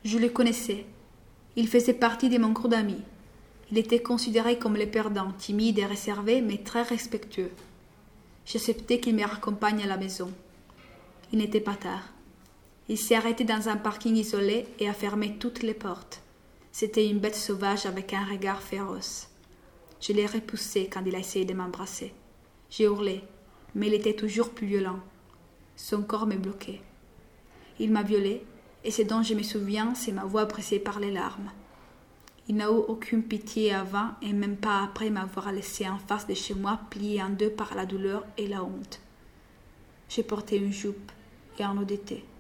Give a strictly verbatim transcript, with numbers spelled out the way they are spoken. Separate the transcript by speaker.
Speaker 1: Je le connaissais. Il faisait partie de mon groupe d'amis. Il était considéré comme le perdant, timide et réservé, mais très respectueux. J'acceptais qu'il me raccompagne à la maison. Il n'était pas tard. Il s'est arrêté dans un parking isolé et a fermé toutes les portes. C'était une bête sauvage avec un regard féroce. Je l'ai repoussé quand il a essayé de m'embrasser. J'ai hurlé, mais il était toujours plus violent. Son corps me bloquait. Il m'a violée, et ce dont je me souviens, c'est ma voix brisée par les larmes. Il n'a eu aucune pitié avant et même pas après m'avoir laissé en face de chez moi, plié en deux par la douleur et la honte. J'ai porté une jupe et un haut d'été.